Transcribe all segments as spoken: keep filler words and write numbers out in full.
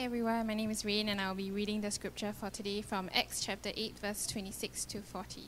Hey everyone, my name is Rain and I'll be reading the scripture for today from Acts chapter eight, verse twenty-six to forty.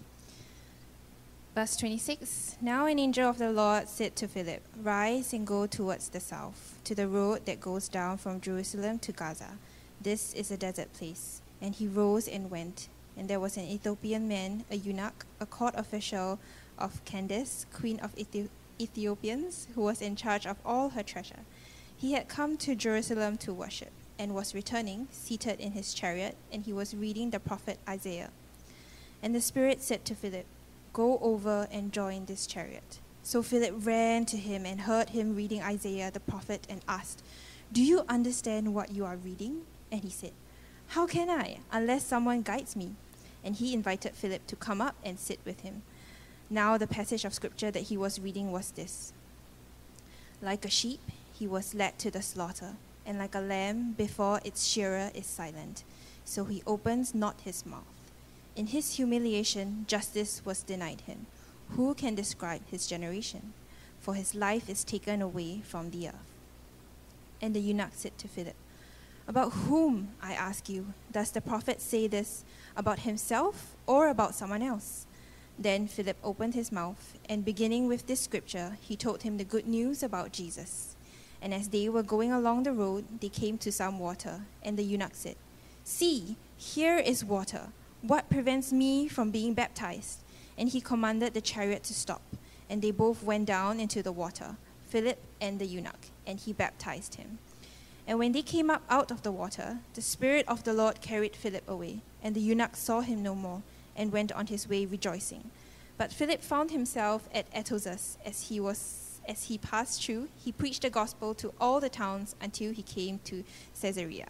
Verse twenty-six, Now an angel of the Lord said to Philip, Rise and go towards the south, to the road that goes down from Jerusalem to Gaza. This is a desert place. And he rose and went. And there was an Ethiopian man, a eunuch, a court official of Candace, queen of Ethi- Ethiopians, who was in charge of all her treasure. He had come to Jerusalem to worship, and was returning, seated in his chariot, and he was reading the prophet Isaiah. And the Spirit said to Philip, Go over and join this chariot. So Philip ran to him and heard him reading Isaiah the prophet and asked, Do you understand what you are reading? And he said, How can I, unless someone guides me? And he invited Philip to come up and sit with him. Now the passage of scripture that he was reading was this. Like a sheep, he was led to the slaughter, and like a lamb before its shearer is silent, so he opens not his mouth. In his humiliation, justice was denied him. Who can describe his generation? For his life is taken away from the earth. And the eunuch said to Philip, About whom, I ask you, does the prophet say this, about himself or about someone else? Then Philip opened his mouth, and beginning with this scripture, he told him the good news about Jesus. And as they were going along the road, they came to some water. And the eunuch said, See, here is water. What prevents me from being baptized? And he commanded the chariot to stop. And they both went down into the water, Philip and the eunuch, and he baptized him. And when they came up out of the water, the Spirit of the Lord carried Philip away. And the eunuch saw him no more, and went on his way rejoicing. But Philip found himself at Ephesus as he was As he passed through, he preached the gospel to all the towns until he came to Caesarea.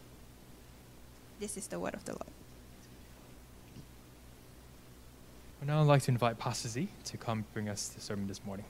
This is the word of the Lord. I'd now like to invite Pastor Z to come bring us the sermon this morning.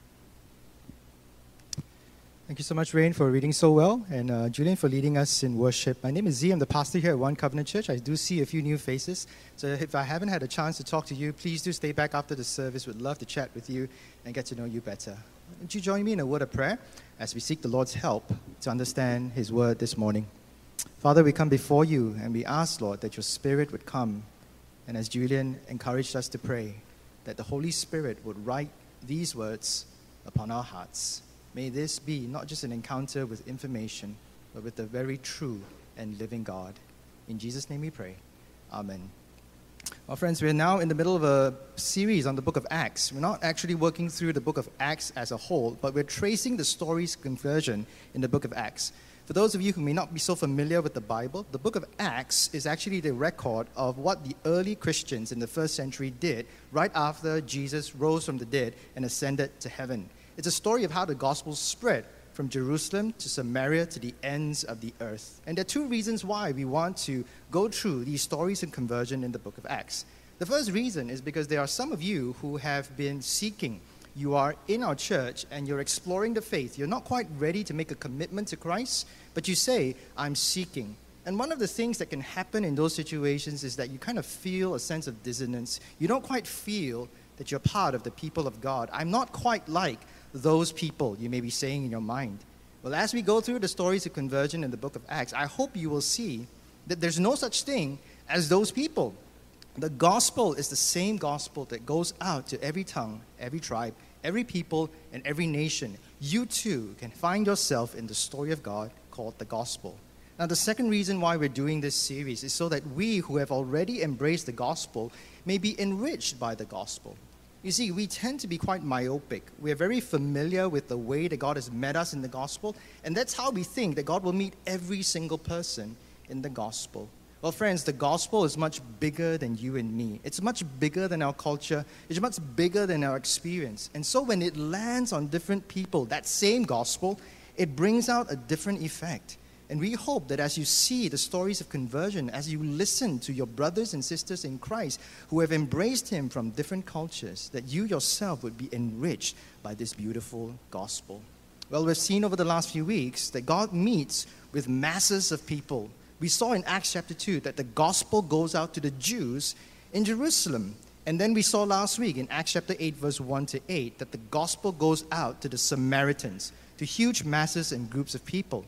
Thank you so much, Rain, for reading so well, and uh, Julian for leading us in worship. My name is Z. I'm the pastor here at One Covenant Church. I do see a few new faces, so if I haven't had a chance to talk to you, please do stay back after the service. We'd love to chat with you and get to know you better. Would you join me in a word of prayer as we seek the Lord's help to understand His word this morning? Father, we come before you and we ask, Lord, that your Spirit would come, and as Julian encouraged us to pray, that the Holy Spirit would write these words upon our hearts. May this be not just an encounter with information, but with the very true and living God. In Jesus' name we pray. Amen. Well, friends, we're now in the middle of a series on the book of Acts. We're not actually working through the book of Acts as a whole, but we're tracing the story's conversion in the book of Acts. For those of you who may not be so familiar with the Bible, the book of Acts is actually the record of what the early Christians in the first century did right after Jesus rose from the dead and ascended to heaven. It's a story of how the gospel spread from Jerusalem to Samaria to the ends of the earth. And there are two reasons why we want to go through these stories of conversion in the book of Acts. The first reason is because there are some of you who have been seeking. You are in our church and you're exploring the faith. You're not quite ready to make a commitment to Christ, but you say, I'm seeking. And one of the things that can happen in those situations is that you kind of feel a sense of dissonance. You don't quite feel that you're part of the people of God. I'm not quite like those people, you may be saying in your mind. Well, as we go through the stories of conversion in the book of Acts, I hope you will see that there's no such thing as those people. The gospel is the same gospel that goes out to every tongue, every tribe, every people, and every nation. You too can find yourself in the story of God called the gospel. Now, the second reason why we're doing this series is so that we who have already embraced the gospel may be enriched by the gospel. You see, we tend to be quite myopic. We're very familiar with the way that God has met us in the gospel, and that's how we think that God will meet every single person in the gospel. Well, friends, the gospel is much bigger than you and me. It's much bigger than our culture. It's much bigger than our experience. And so when it lands on different people, that same gospel, it brings out a different effect. And we hope that as you see the stories of conversion, as you listen to your brothers and sisters in Christ who have embraced Him from different cultures, that you yourself would be enriched by this beautiful gospel. Well, we've seen over the last few weeks that God meets with masses of people. We saw in Acts chapter two that the gospel goes out to the Jews in Jerusalem. And then we saw last week in Acts chapter eight, verse one to eight, that the gospel goes out to the Samaritans, to huge masses and groups of people.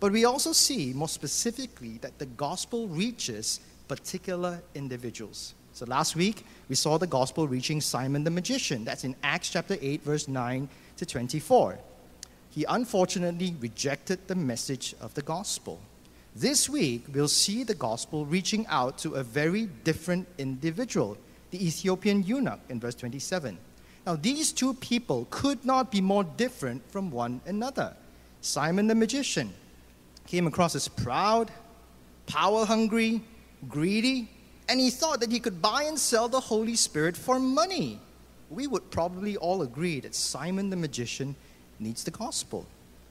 But we also see, more specifically, that the gospel reaches particular individuals. So last week, we saw the gospel reaching Simon the magician. That's in Acts chapter eight, verse nine to twenty-four. He unfortunately rejected the message of the gospel. This week, we'll see the gospel reaching out to a very different individual, the Ethiopian eunuch in verse twenty-seven. Now, these two people could not be more different from one another. Simon the magician came across as proud, power-hungry, greedy, and he thought that he could buy and sell the Holy Spirit for money. We would probably all agree that Simon the magician needs the gospel.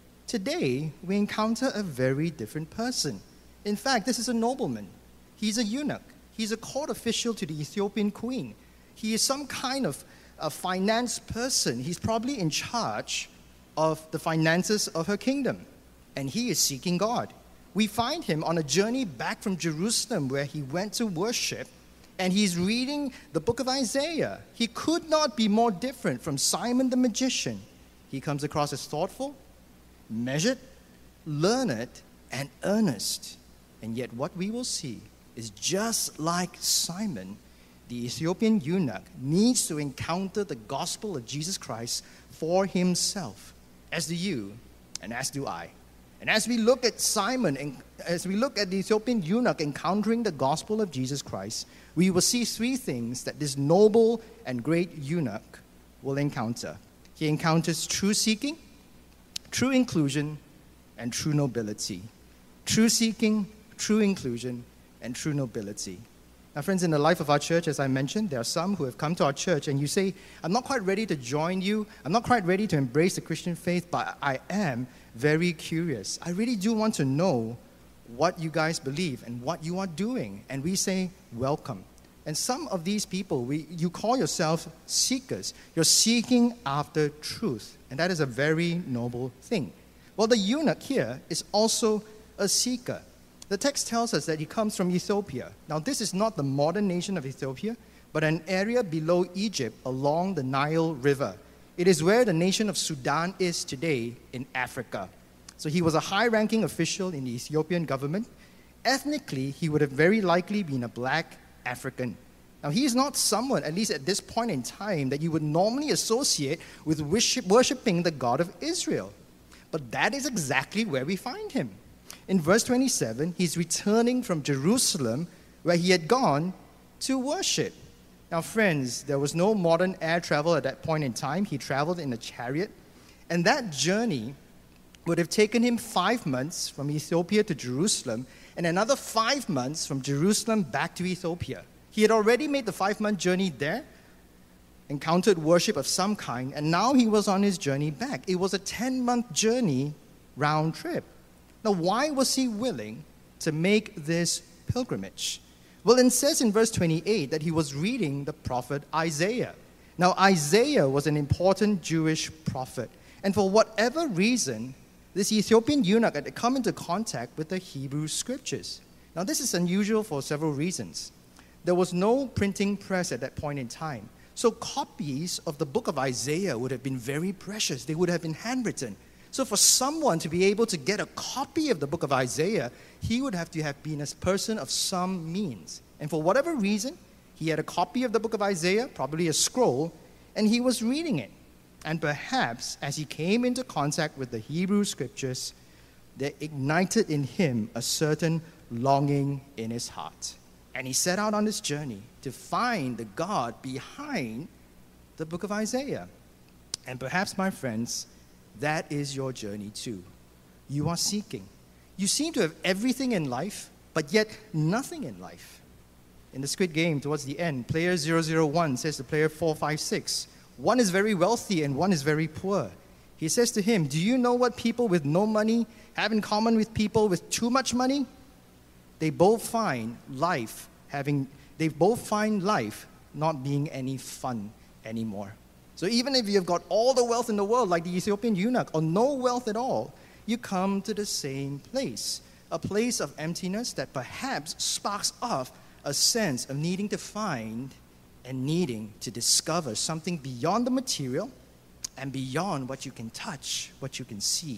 Today, we encounter a very different person. In fact, this is a nobleman. He's a eunuch. He's a court official to the Ethiopian queen. He is some kind of a finance person. He's probably in charge of the finances of her kingdom. And he is seeking God. We find him on a journey back from Jerusalem where he went to worship, and he's reading the book of Isaiah. He could not be more different from Simon the magician. He comes across as thoughtful, measured, learned, and earnest. And yet what we will see is just like Simon, the Ethiopian eunuch needs to encounter the gospel of Jesus Christ for himself, as do you and as do I. And as we look at Simon, and as we look at the Ethiopian eunuch encountering the gospel of Jesus Christ, we will see three things that this noble and great eunuch will encounter. He encounters true seeking, true inclusion, and true nobility. True seeking, true inclusion, and true nobility. Now, friends, in the life of our church, as I mentioned, there are some who have come to our church and you say, I'm not quite ready to join you. I'm not quite ready to embrace the Christian faith, but I am very curious. I really do want to know what you guys believe and what you are doing. And we say, welcome. And some of these people, we, you call yourself seekers. You're seeking after truth. And that is a very noble thing. Well, the eunuch here is also a seeker. The text tells us that he comes from Ethiopia. Now, this is not the modern nation of Ethiopia, but an area below Egypt along the Nile River. It is where the nation of Sudan is today in Africa. So he was a high-ranking official in the Ethiopian government. Ethnically, he would have very likely been a black African. Now, he is not someone, at least at this point in time, that you would normally associate with worship, worshiping the God of Israel. But that is exactly where we find him. In verse twenty-seven, he's returning from Jerusalem, where he had gone to worship. Now, friends, there was no modern air travel at that point in time. He traveled in a chariot. And that journey would have taken him five months from Ethiopia to Jerusalem, and another five months from Jerusalem back to Ethiopia. He had already made the five-month journey there, encountered worship of some kind, and now he was on his journey back. It was a ten-month journey round trip. Now, why was he willing to make this pilgrimage? Well, it says in verse twenty-eight that he was reading the prophet Isaiah. Now, Isaiah was an important Jewish prophet. And for whatever reason, this Ethiopian eunuch had come into contact with the Hebrew scriptures. Now, this is unusual for several reasons. There was no printing press at that point in time. So copies of the book of Isaiah would have been very precious. They would have been handwritten. So for someone to be able to get a copy of the book of Isaiah, he would have to have been a person of some means. And for whatever reason, he had a copy of the book of Isaiah, probably a scroll, and he was reading it. And perhaps as he came into contact with the Hebrew scriptures, they ignited in him a certain longing in his heart. And he set out on this journey to find the God behind the book of Isaiah. And perhaps, my friends, that is your journey too. You are seeking. You seem to have everything in life, but yet nothing in life. In the Squid Game, towards the end, player zero zero one says to player four five six, one is very wealthy and one is very poor. He says to him, do you know what people with no money have in common with people with too much money? They both find life having, they both find life not being any fun anymore. So even if you've got all the wealth in the world, like the Ethiopian eunuch, or no wealth at all, you come to the same place, a place of emptiness that perhaps sparks off a sense of needing to find and needing to discover something beyond the material and beyond what you can touch, what you can see,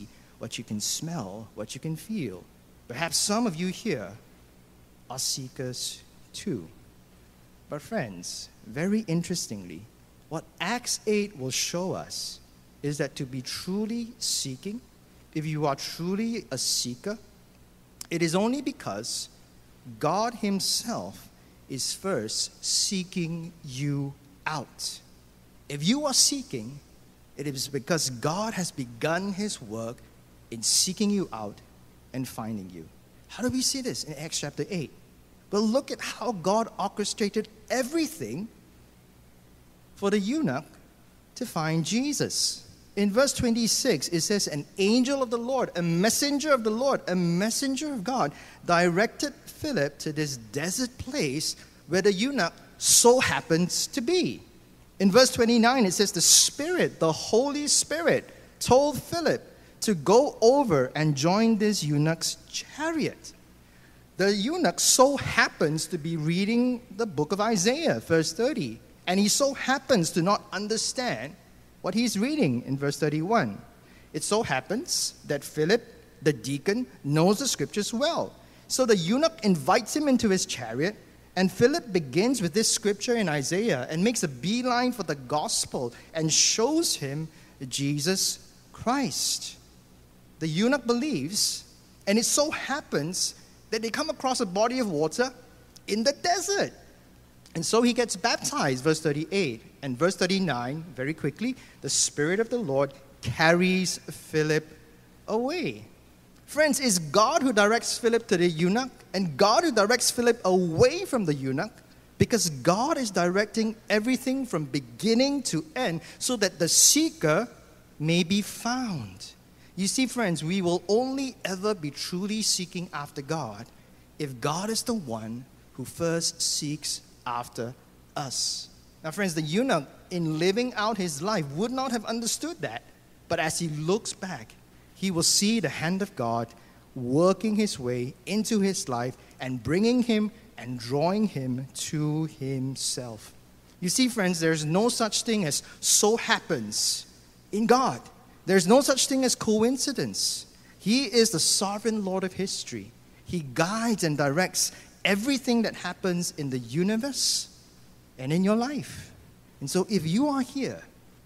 what you can smell, what you can feel. Perhaps some of you here are seekers too. But friends, very interestingly, what Acts eight will show us is that to be truly seeking, if you are truly a seeker, it is only because God Himself is first seeking you out. If you are seeking, it is because God has begun His work in seeking you out and finding you. How do we see this in Acts chapter eight? Well, look at how God orchestrated everything for the eunuch to find Jesus. In verse twenty-six, it says, an angel of the Lord, a messenger of the Lord, a messenger of God, directed Philip to this desert place where the eunuch so happens to be. In verse twenty-nine, it says, the Spirit, the Holy Spirit, told Philip to go over and join this eunuch's chariot. The eunuch so happens to be reading the book of Isaiah, verse thirty, and he so happens to not understand what he's reading in verse thirty-one. It so happens that Philip, the deacon, knows the scriptures well. So the eunuch invites him into his chariot, and Philip begins with this scripture in Isaiah and makes a beeline for the gospel and shows him Jesus Christ. The eunuch believes, and it so happens that they come across a body of water in the desert. And so he gets baptized, verse thirty-eight. And verse thirty-nine, very quickly, the Spirit of the Lord carries Philip away. Friends, it's God who directs Philip to the eunuch, and God who directs Philip away from the eunuch, because God is directing everything from beginning to end so that the seeker may be found. You see, friends, we will only ever be truly seeking after God if God is the one who first seeks after us. Now, friends, the eunuch, in living out his life, would not have understood that. But as he looks back, he will see the hand of God working his way into his life and bringing him and drawing him to himself. You see, friends, there's no such thing as so happens in God. There's no such thing as coincidence. He is the sovereign Lord of history. He guides and directs everything that happens in the universe and in your life. And so if you are here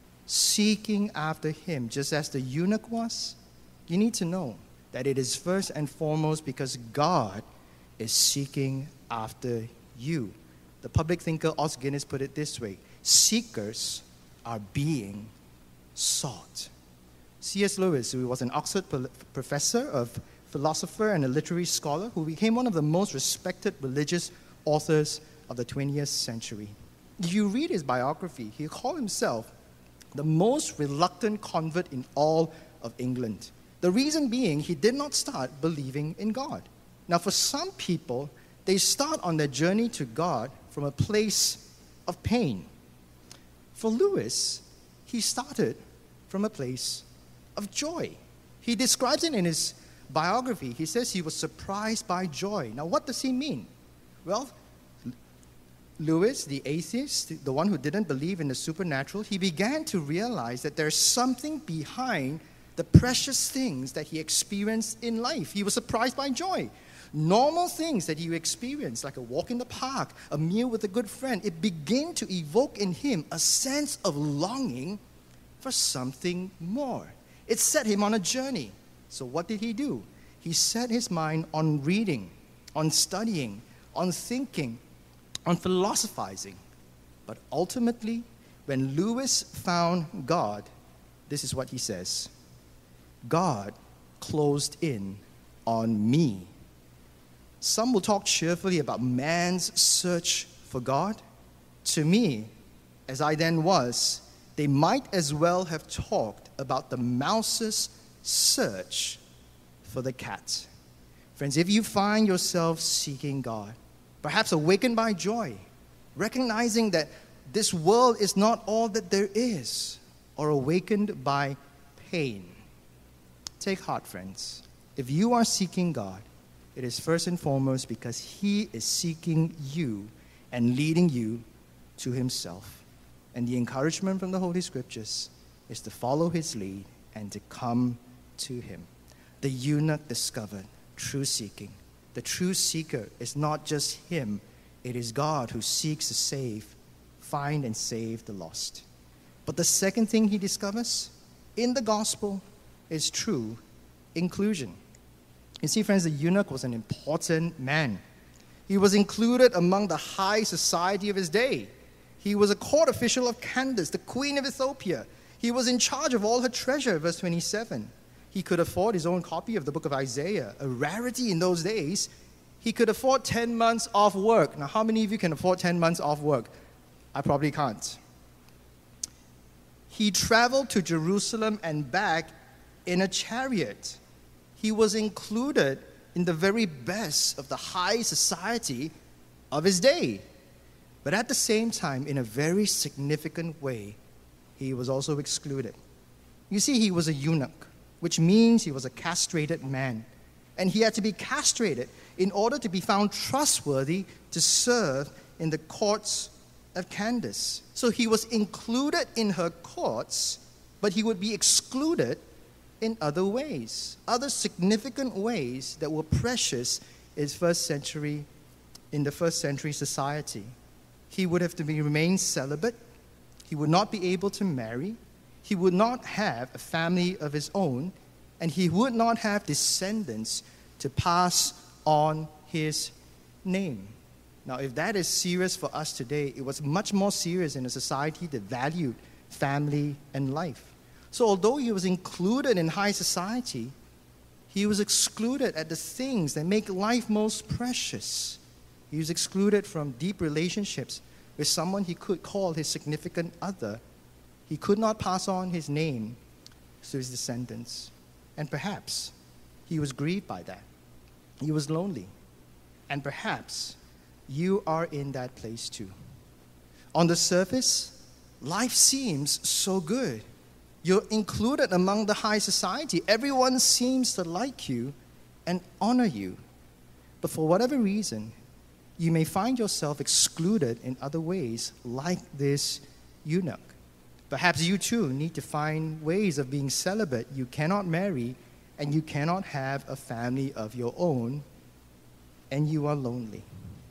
seeking after Him, just as the eunuch was, you need to know that it is first and foremost because God is seeking after you. The public thinker Os Guinness put it this way: seekers are being sought. C S Lewis, who was an Oxford professor of philosopher and a literary scholar who became one of the most respected religious authors of the twentieth century. If you read his biography, he called himself the most reluctant convert in all of England. The reason being, he did not start believing in God. Now, for some people, they start on their journey to God from a place of pain. For Lewis, he started from a place of joy. He describes it in his biography. He says he was surprised by joy. Now, what does he mean? Well, Lewis, the atheist, the one who didn't believe in the supernatural, he began to realize that there's something behind the precious things that he experienced in life. He was surprised by joy. Normal things that you experience, like a walk in the park, a meal with a good friend, it began to evoke in him a sense of longing for something more. It set him on a journey. So what did he do? He set his mind on reading, on studying, on thinking, on philosophizing. But ultimately, when Lewis found God, this is what he says: God closed in on me. Some will talk cheerfully about man's search for God. To me, as I then was, they might as well have talked about the mouse's search for the cat. Friends, if you find yourself seeking God, perhaps awakened by joy, recognizing that this world is not all that there is, or awakened by pain, take heart, friends. If you are seeking God, it is first and foremost because He is seeking you and leading you to Himself. And the encouragement from the Holy Scriptures is to follow His lead and to come to Him. the eunuch discovered true seeking. The true seeker is not just him, it is God who seeks to save, find and save the lost. But the second thing he discovers in the gospel is true inclusion. You see, friends, the eunuch was an important man. He was included among the high society of his day. He was a court official of Candace, the queen of Ethiopia. He was in charge of all her treasure, verse twenty-seven. He could afford his own copy of the book of Isaiah, a rarity in those days. He could afford ten months off work. Now, how many of you can afford ten months off work? I probably can't. He traveled to Jerusalem and back in a chariot. He was included in the very best of the high society of his day. But at the same time, in a very significant way, he was also excluded. You see, he was a eunuch, which means he was a castrated man. And he had to be castrated in order to be found trustworthy to serve in the courts of Candace. So he was included in her courts, but he would be excluded in other ways, other significant ways that were precious in first century, in the first century society. He would have to be, remain celibate. He would not be able to marry. He would not have a family of his own, and he would not have descendants to pass on his name. Now, if that is serious for us today, it was much more serious in a society that valued family and life. So although he was included in high society, he was excluded at the things that make life most precious. He was excluded from deep relationships with someone he could call his significant other. He could not pass on his name to his descendants. And perhaps he was grieved by that. He was lonely. And perhaps you are in that place too. On the surface, life seems so good. You're included among the high society. Everyone seems to like you and honor you. But for whatever reason, you may find yourself excluded in other ways, like this eunuch. Perhaps you too need to find ways of being celibate. You cannot marry, and you cannot have a family of your own, and you are lonely.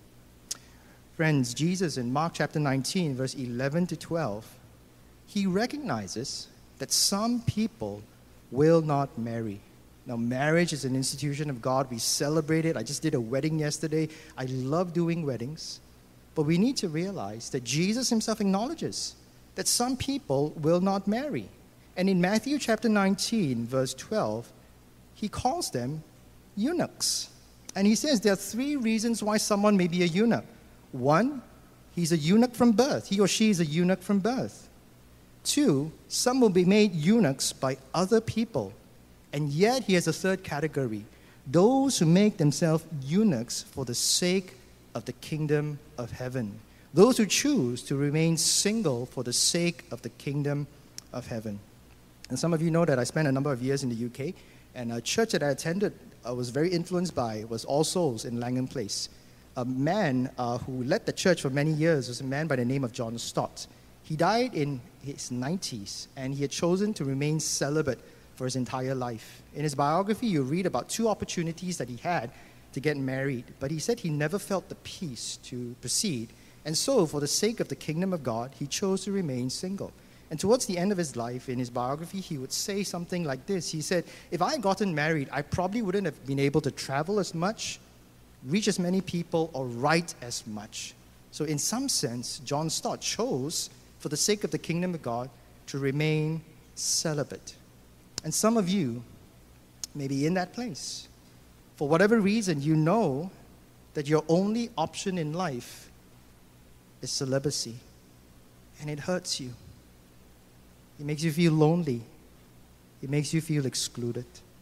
Friends, Jesus in Mark chapter nineteen, verse eleven to twelve, he recognizes that some people will not marry. Now, marriage is an institution of God. We celebrate it. I just did a wedding yesterday. I love doing weddings. But we need to realize that Jesus himself acknowledges that some people will not marry. And in Matthew chapter nineteen, verse twelve, he calls them eunuchs. And he says there are three reasons why someone may be a eunuch. One, he's a eunuch from birth. He or she is a eunuch from birth. Two, some will be made eunuchs by other people. And yet he has a third category, those who make themselves eunuchs for the sake of the kingdom of heaven. Those who choose to remain single for the sake of the kingdom of heaven. And some of you know that I spent a number of years in the U K, and a church that I attended I was very influenced by was All Souls in Langham Place. A man uh, who led the church for many years was a man by the name of John Stott. He died in his nineties, and he had chosen to remain celibate for his entire life. In his biography, you read about two opportunities that he had to get married, but he said he never felt the peace to proceed. And so, for the sake of the kingdom of God, he chose to remain single. And towards the end of his life, in his biography, he would say something like this. He said, if I had gotten married, I probably wouldn't have been able to travel as much, reach as many people, or write as much. So in some sense, John Stott chose, for the sake of the kingdom of God, to remain celibate. And some of you may be in that place. For whatever reason, you know that your only option in life is celibacy. And it hurts you. It makes you feel lonely. It makes you feel excluded.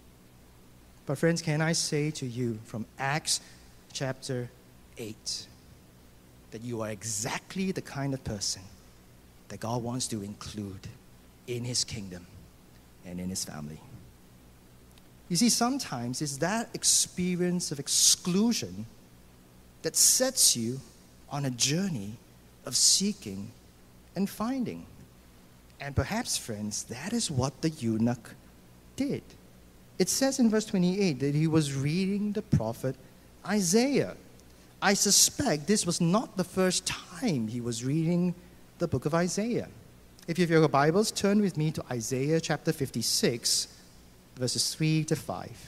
But friends, can I say to you from Acts chapter eight that you are exactly the kind of person that God wants to include in his kingdom and in his family. You see, sometimes it's that experience of exclusion that sets you on a journey of seeking and finding. And perhaps, friends, that is what the eunuch did. It says in verse twenty-eight that he was reading the prophet Isaiah. I suspect this was not the first time he was reading the book of Isaiah. If you have your Bibles, turn with me to Isaiah chapter fifty-six, verses three to five.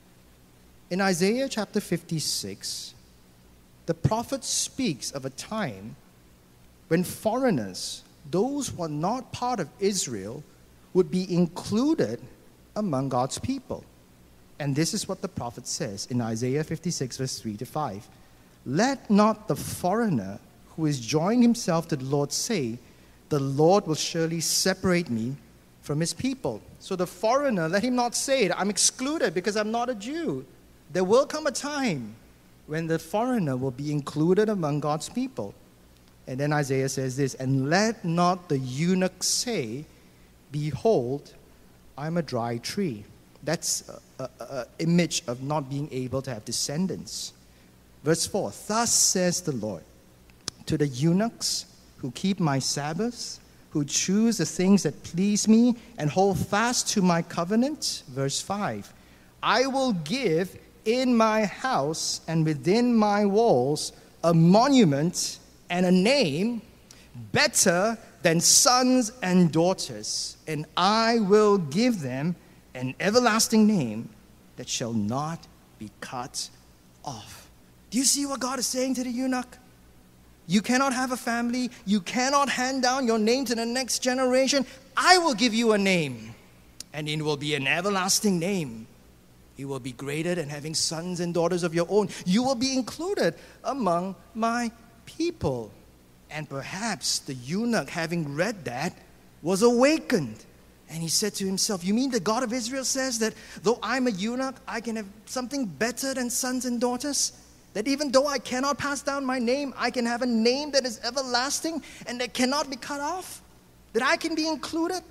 In Isaiah chapter fifty-six, the prophet speaks of a time when foreigners, those who are not part of Israel, would be included among God's people. And this is what the prophet says in Isaiah fifty-six, verse three to five. Let not the foreigner who is joined himself to the Lord say, the Lord will surely separate me from his people. So the foreigner, let him not say it, I'm excluded because I'm not a Jew. There will come a time when the foreigner will be included among God's people. And then Isaiah says this, and let not the eunuch say, behold, I'm a dry tree. That's an image of not being able to have descendants. Verse four, thus says the Lord, to the eunuchs who keep my Sabbaths, who choose the things that please me and hold fast to my covenant. Verse five, I will give in my house and within my walls a monument and a name better than sons and daughters, and I will give them an everlasting name that shall not be cut off. Do you see what God is saying to the eunuch? You cannot have a family. You cannot hand down your name to the next generation. I will give you a name, and it will be an everlasting name. You will be greater than having sons and daughters of your own. You will be included among my people. And perhaps the eunuch, having read that, was awakened. And he said to himself, you mean the God of Israel says that though I'm a eunuch, I can have something better than sons and daughters? That even though I cannot pass down my name, I can have a name that is everlasting and that cannot be cut off? That I can be included?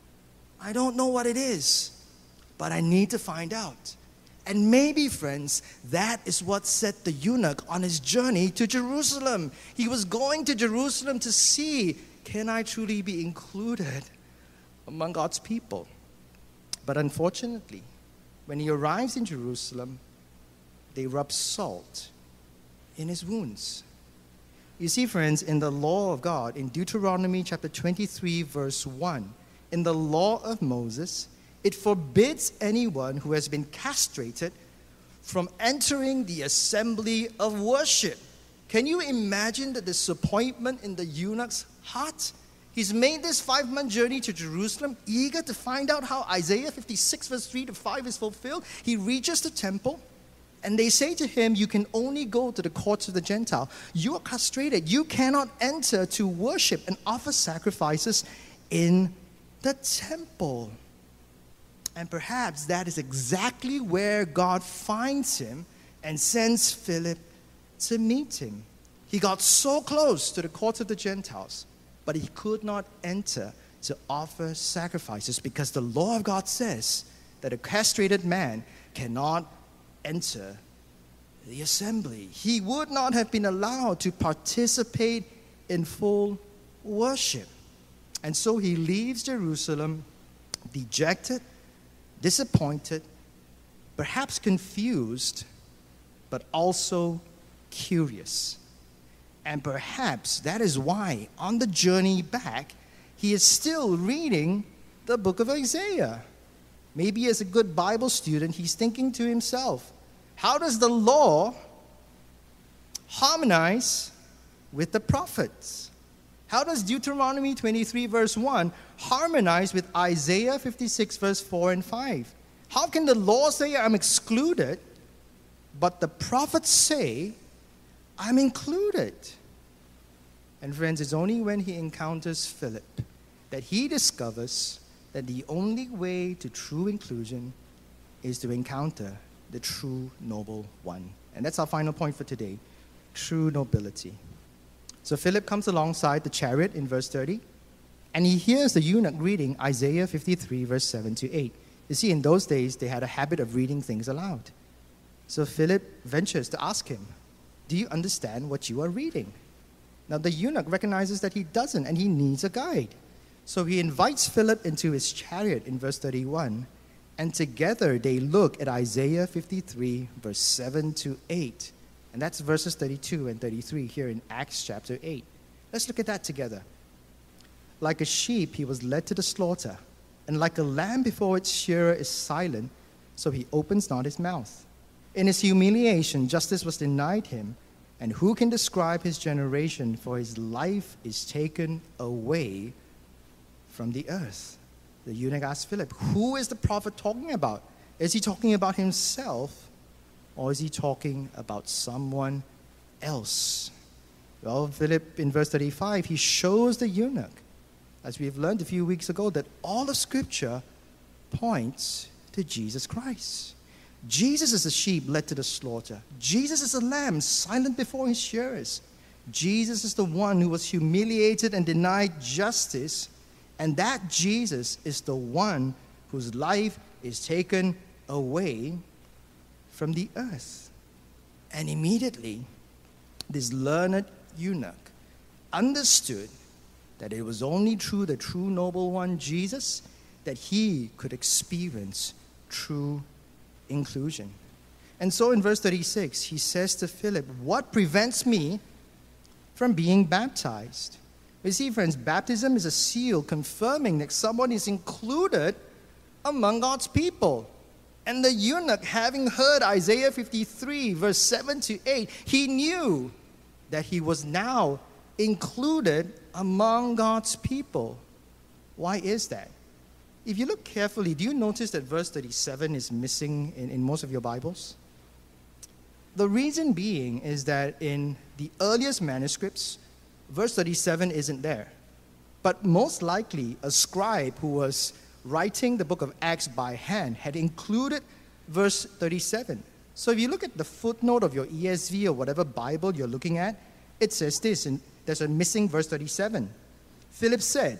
I don't know what it is, but I need to find out. And maybe, friends, that is what set the eunuch on his journey to Jerusalem. He was going to Jerusalem to see, can I truly be included among God's people? But unfortunately, when he arrives in Jerusalem, they rub salt in his wounds. You see, friends, in the law of God, in Deuteronomy chapter twenty-three, verse one, in the law of Moses, it forbids anyone who has been castrated from entering the assembly of worship. Can you imagine the disappointment in the eunuch's heart? He's made this five-month journey to Jerusalem, eager to find out how Isaiah fifty-six, verse three to five is fulfilled. He reaches the temple, and they say to him, you can only go to the courts of the Gentile. You are castrated. You cannot enter to worship and offer sacrifices in the temple. And perhaps that is exactly where God finds him and sends Philip to meet him. He got so close to the courts of the Gentiles, but he could not enter to offer sacrifices because the law of God says that a castrated man cannot enter the assembly. He would not have been allowed to participate in full worship. And so he leaves Jerusalem dejected, disappointed, perhaps confused, but also curious. And perhaps that is why on the journey back, he is still reading the book of Isaiah. Maybe as a good Bible student, he's thinking to himself, how does the law harmonize with the prophets? How does Deuteronomy twenty-three, verse one harmonize with Isaiah fifty-six, verse four and five? How can the law say I'm excluded, but the prophets say I'm included? And friends, it's only when he encounters Philip that he discovers that the only way to true inclusion is to encounter the true noble one. And that's our final point for today, true nobility. So Philip comes alongside the chariot in verse thirty, and he hears the eunuch reading Isaiah fifty-three, verse seven to eight. You see, in those days, they had a habit of reading things aloud. So Philip ventures to ask him, do you understand what you are reading? Now the eunuch recognizes that he doesn't, and he needs a guide. So he invites Philip into his chariot in verse thirty-one, And together they look at Isaiah fifty-three, verse seven to eight. And that's verses thirty-two and thirty-three here in Acts chapter eight. Let's look at that together. Like a sheep, he was led to the slaughter, and like a lamb before its shearer is silent, so he opens not his mouth. In his humiliation, justice was denied him, and who can describe his generation? For his life is taken away from the earth. The eunuch asked Philip, who is the prophet talking about? Is he talking about himself, or is he talking about someone else? Well, Philip, in verse thirty-five, he shows the eunuch, as we've learned a few weeks ago, that all of Scripture points to Jesus Christ. Jesus is a sheep led to the slaughter. Jesus is a lamb silent before his shearers. Jesus is the one who was humiliated and denied justice, and that Jesus is the one whose life is taken away from the earth. And immediately, this learned eunuch understood that it was only through the true noble one, Jesus, that he could experience true inclusion. And so in verse thirty-six, he says to Philip, what prevents me from being baptized? You see, friends, baptism is a seal confirming that someone is included among God's people. And the eunuch, having heard Isaiah fifty-three, verse seven to eight, he knew that he was now included among God's people. Why is that? If you look carefully, do you notice that verse thirty-seven is missing in, in most of your Bibles? The reason being is that in the earliest manuscripts, verse thirty-seven isn't there. But most likely, a scribe who was writing the book of Acts by hand had included verse thirty-seven. So if you look at the footnote of your E S V or whatever Bible you're looking at, it says this, and there's a missing verse thirty-seven. Philip said,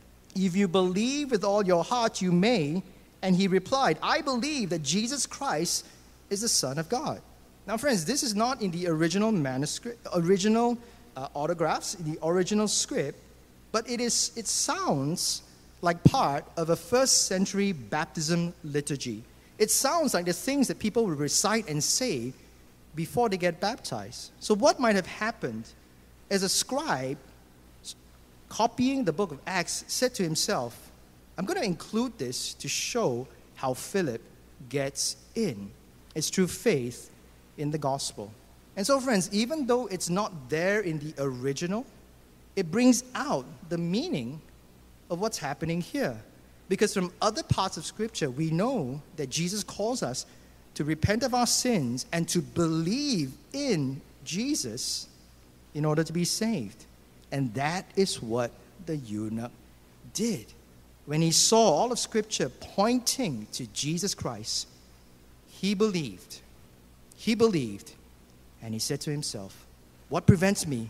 if you believe with all your heart, you may. And he replied, I believe that Jesus Christ is the Son of God. Now, friends, this is not in the original manuscript, original uh, autographs, the original script, but it is. It sounds like part of a first century baptism liturgy. It sounds like the things that people would recite and say before they get baptized. So what might have happened as a scribe copying the book of Acts said to himself, I'm going to include this to show how Philip gets in. It's through faith in the gospel. And so, friends, even though it's not there in the original, it brings out the meaning of what's happening here. Because from other parts of Scripture, we know that Jesus calls us to repent of our sins and to believe in Jesus in order to be saved. And that is what the eunuch did. When he saw all of Scripture pointing to Jesus Christ, he believed. He believed. And he said to himself, what prevents me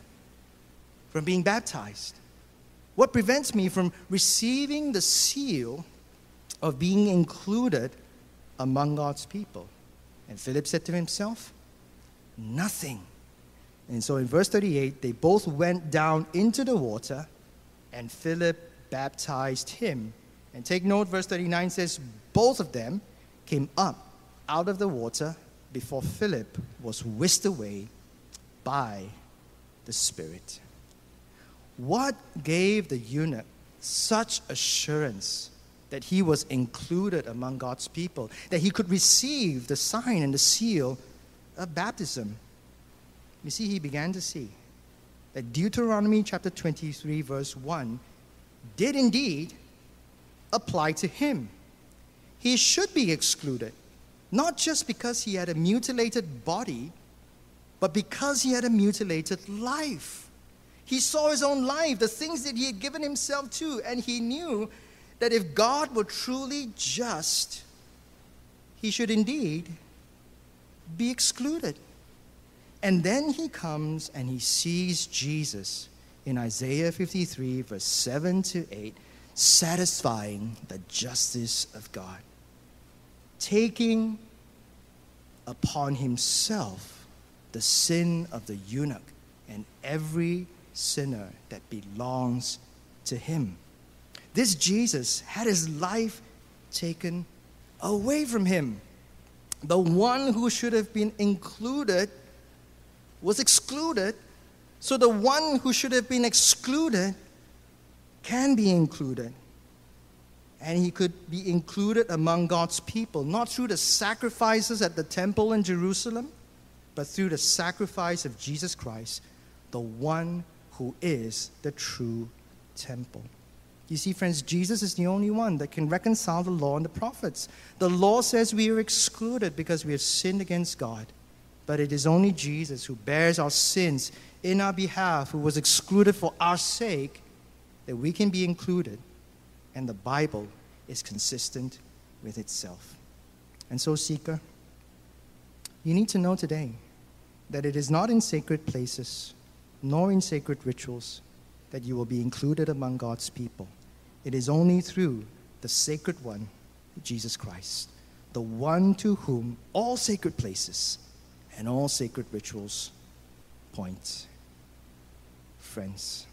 from being baptized? What prevents me from receiving the seal of being included among God's people? And Philip said to himself, nothing. And so in verse thirty-eight, they both went down into the water, and Philip baptized him. And take note, verse thirty-nine says, both of them came up out of the water before Philip was whisked away by the Spirit. What gave the eunuch such assurance that he was included among God's people, that he could receive the sign and the seal of baptism? You see, he began to see that Deuteronomy chapter twenty-three, verse one, did indeed apply to him. He should be excluded, not just because he had a mutilated body, but because he had a mutilated life. He saw his own life, the things that he had given himself to, and he knew that if God were truly just, he should indeed be excluded. And then he comes and he sees Jesus in Isaiah fifty-three, verse seven to eight, satisfying the justice of God, taking upon himself the sin of the eunuch and every sinner that belongs to him. This Jesus had his life taken away from him. The one who should have been included was excluded, so the one who should have been excluded can be included. And he could be included among God's people, not through the sacrifices at the temple in Jerusalem, but through the sacrifice of Jesus Christ, the one who is the true temple. You see, friends, Jesus is the only one that can reconcile the law and the prophets. The law says we are excluded because we have sinned against God. But it is only Jesus who bears our sins in our behalf, who was excluded for our sake, that we can be included. And the Bible is consistent with itself. And so, seeker, you need to know today that it is not in sacred places, nor in sacred rituals, that you will be included among God's people. It is only through the sacred one, Jesus Christ, the one to whom all sacred places and all sacred rituals point. Friends,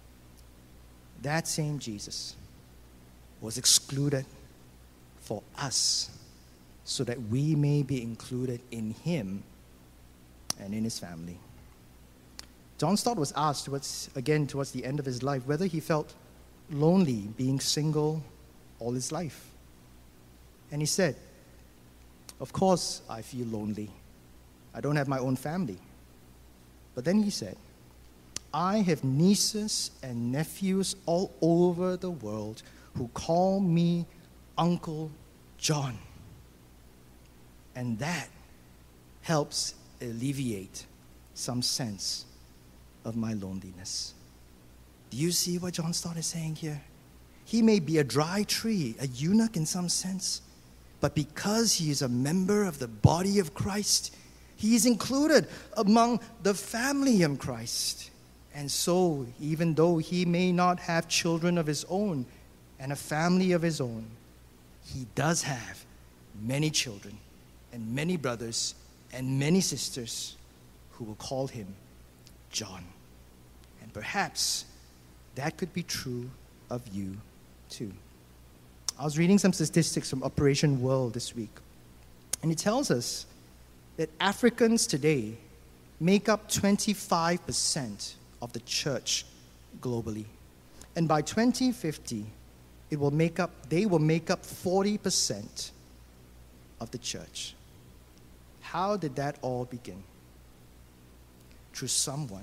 that same Jesus was excluded for us so that we may be included in him and in his family. John Stott was asked, towards, again, towards the end of his life, whether he felt lonely being single all his life. And he said, "Of course I feel lonely. I don't have my own family." But then he said, "I have nieces and nephews all over the world who call me Uncle John. And that helps alleviate some sense of my loneliness." Do you see what John Stott is saying here? He may be a dry tree, a eunuch in some sense, but because he is a member of the body of Christ, he is included among the family of Christ. And so, even though he may not have children of his own and a family of his own, he does have many children and many brothers and many sisters who will call him John. And perhaps that could be true of you too. I was reading some statistics from Operation World this week, and it tells us that Africans today make up twenty-five percent of the church globally. And by twenty fifty, it will make up, they will make up forty percent of the church. How did that all begin? Through someone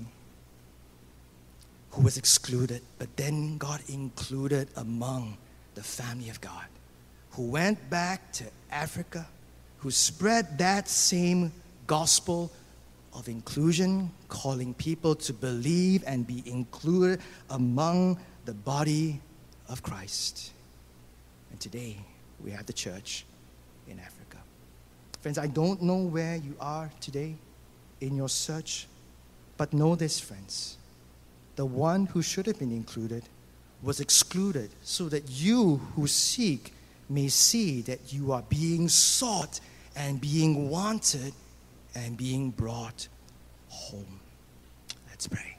who was excluded, but then got included among the family of God, who went back to Africa, who spread that same gospel of inclusion, calling people to believe and be included among the body of Christ. And today, we have the church in Africa. Friends, I don't know where you are today in your search, but know this, friends. The one who should have been included was excluded so that you who seek may see that you are being sought and being wanted and being brought home. Let's pray.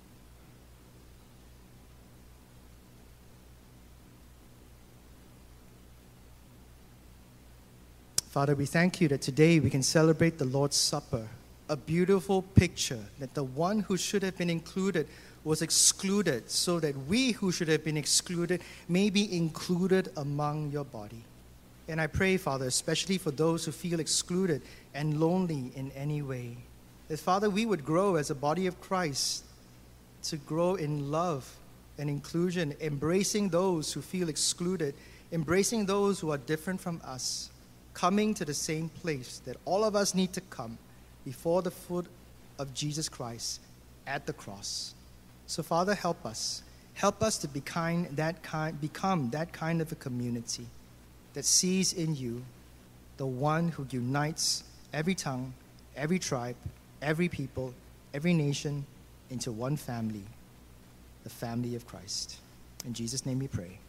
Father, we thank you that today we can celebrate the Lord's Supper, a beautiful picture that the one who should have been included was excluded so that we who should have been excluded may be included among your body. And I pray, Father, especially for those who feel excluded and lonely in any way, that, Father, we would grow as a body of Christ to grow in love and inclusion, embracing those who feel excluded, embracing those who are different from us, coming to the same place that all of us need to come before the foot of Jesus Christ at the cross. So, Father, help us. Help us to be kind, that kind, become that kind of a community that sees in you the one who unites every tongue, every tribe, every people, every nation into one family, the family of Christ. In Jesus' name we pray.